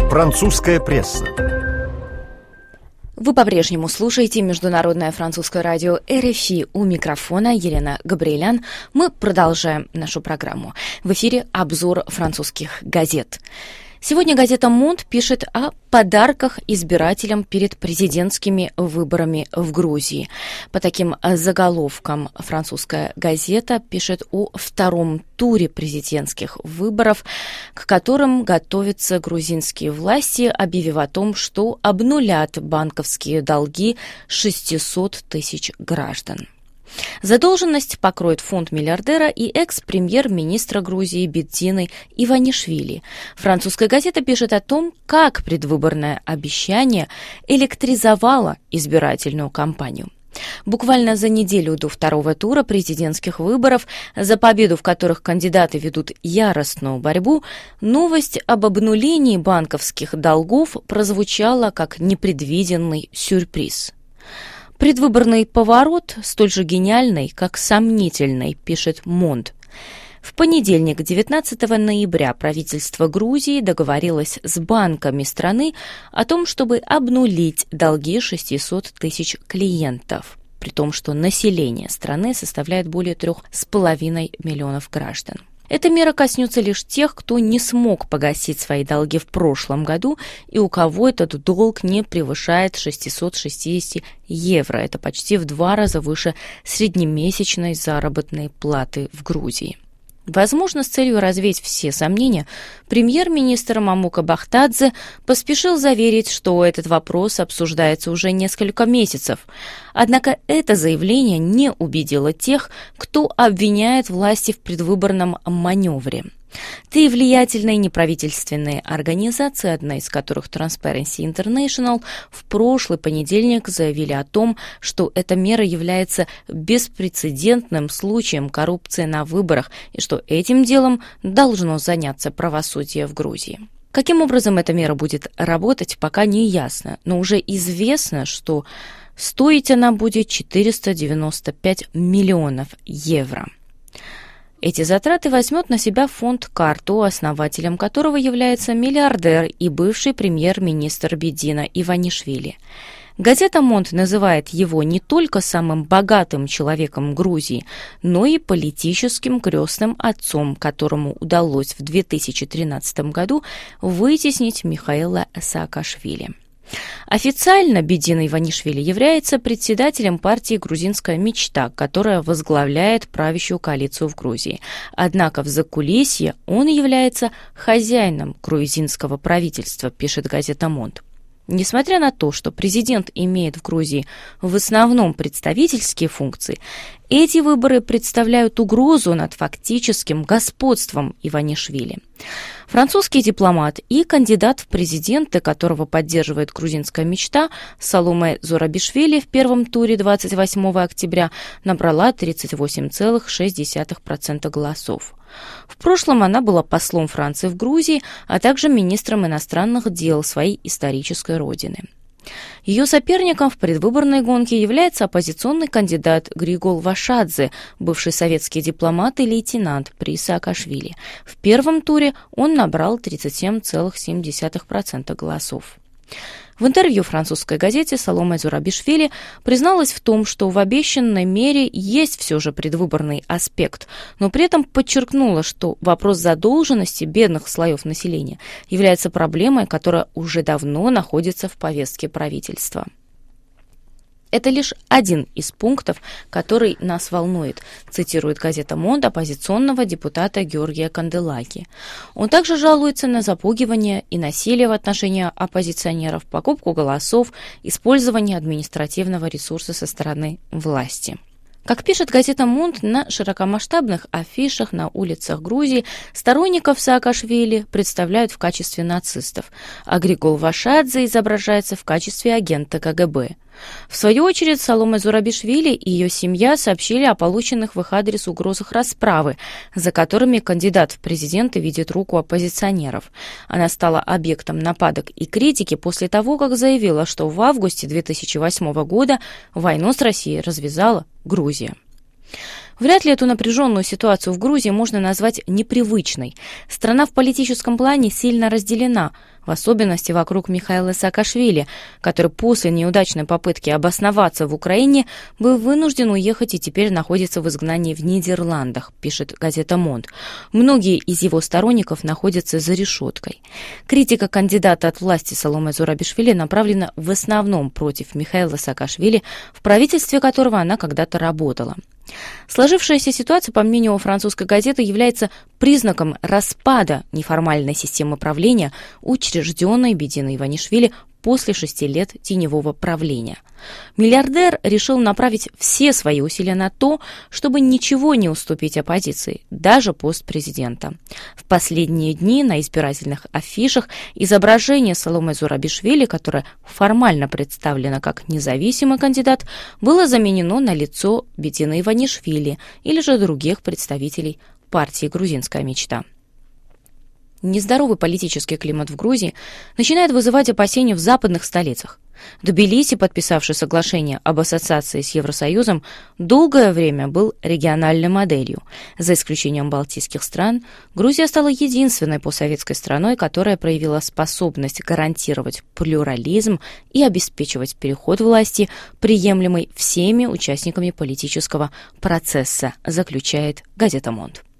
Французская пресса. Вы по-прежнему слушаете Международное французское радио РФИ. У микрофона Елена Габриэлян. Мы продолжаем нашу программу. В эфире обзор французских газет. Сегодня газета «Монд» пишет о подарках избирателям перед президентскими выборами в Грузии. По таким заголовкам французская газета пишет о втором туре президентских выборов, к которым готовятся грузинские власти, объявив о том, что обнулят банковские долги 600 тысяч граждан. Задолженность покроет фонд миллиардера и экс-премьер-министра Грузии Бедзины Иванишвили. Французская газета пишет о том, как предвыборное обещание электризовало избирательную кампанию. Буквально за неделю до второго тура президентских выборов, за победу в которых кандидаты ведут яростную борьбу, новость об обнулении банковских долгов прозвучала как непредвиденный сюрприз. Предвыборный поворот столь же гениальный, как сомнительный, пишет Монд. В понедельник, 19 ноября, правительство Грузии договорилось с банками страны о том, чтобы обнулить долги 600 тысяч клиентов, при том, что население страны составляет более 3,5 миллионов граждан. Эта мера коснется лишь тех, кто не смог погасить свои долги в прошлом году и у кого этот долг не превышает 660 евро. Это почти в 2 раза выше среднемесячной заработной платы в Грузии. Возможно, с целью развеять все сомнения, премьер-министр Мамука Бахтадзе поспешил заверить, что этот вопрос обсуждается уже несколько месяцев. Однако это заявление не убедило тех, кто обвиняет власти в предвыборном маневре. Три влиятельные неправительственные организации, одна из которых Transparency International, в прошлый понедельник заявили о том, что эта мера является беспрецедентным случаем коррупции на выборах и что этим делом должно заняться правосудие в Грузии. Каким образом эта мера будет работать, пока не ясно, но уже известно, что стоить она будет 495 миллионов евро. Эти затраты возьмет на себя фонд «Карту», основателем которого является миллиардер и бывший премьер-министр Бедзина Иванишвили. Газета «Монд» называет его не только самым богатым человеком Грузии, но и политическим крестным отцом, которому удалось в 2013 году вытеснить Михаила Саакашвили. Официально Бедзина Иванишвили является председателем партии «Грузинская мечта», которая возглавляет правящую коалицию в Грузии. Однако в закулисье он является хозяином грузинского правительства, пишет газета «Монд». Несмотря на то, что президент имеет в Грузии в основном представительские функции, эти выборы представляют угрозу над фактическим господством Иванишвили. Французский дипломат и кандидат в президенты, которого поддерживает грузинская мечта, Саломе Зурабишвили в первом туре 28 октября набрала 38,6% голосов. В прошлом она была послом Франции в Грузии, а также министром иностранных дел своей исторической родины. Ее соперником в предвыборной гонке является оппозиционный кандидат Григол Вашадзе, бывший советский дипломат и лейтенант при Саакашвили. В первом туре он набрал 37,7% голосов. В интервью французской газете Саломе Зурабишвили призналась в том, что в обещанной мере есть все же предвыборный аспект, но при этом подчеркнула, что вопрос задолженности бедных слоев населения является проблемой, которая уже давно находится в повестке правительства. Это лишь один из пунктов, который нас волнует, цитирует газета «Монд» оппозиционного депутата Георгия Канделаки. Он также жалуется на запугивание и насилие в отношении оппозиционеров, покупку голосов, использование административного ресурса со стороны власти. Как пишет газета «Монд», на широкомасштабных афишах на улицах Грузии сторонников Саакашвили представляют в качестве нацистов, а Григол Вашадзе изображается в качестве агента КГБ. В свою очередь, Саломе Зурабишвили и ее семья сообщили о полученных в их адрес угрозах расправы, за которыми кандидат в президенты видит руку оппозиционеров. Она стала объектом нападок и критики после того, как заявила, что в августе 2008 года войну с Россией развязала Грузия. Вряд ли эту напряженную ситуацию в Грузии можно назвать непривычной. Страна в политическом плане сильно разделена, в особенности вокруг Михаила Саакашвили, который после неудачной попытки обосноваться в Украине был вынужден уехать и теперь находится в изгнании в Нидерландах, пишет газета «Монд». Многие из его сторонников находятся за решеткой. Критика кандидата от власти Саломе Зурабишвили направлена в основном против Михаила Саакашвили, в правительстве которого она когда-то работала. Сложившаяся ситуация, по мнению французской газеты, является признаком распада неформальной системы правления, учрежденной Бединой Иванишвили после 6 лет теневого правления. Миллиардер решил направить все свои усилия на то, чтобы ничего не уступить оппозиции, даже пост президента. В последние дни на избирательных афишах изображение Саломе Зурабишвили, которое формально представлено как независимый кандидат, было заменено на лицо Бедины Иванишвили или же других представителей партии «Грузинская мечта». Нездоровый политический климат в Грузии начинает вызывать опасения в западных столицах. Тбилиси, подписавший соглашение об ассоциации с Евросоюзом, долгое время был региональной моделью. За исключением балтийских стран, Грузия стала единственной постсоветской страной, которая проявила способность гарантировать плюрализм и обеспечивать переход власти, приемлемый всеми участниками политического процесса, заключает газета «Монд».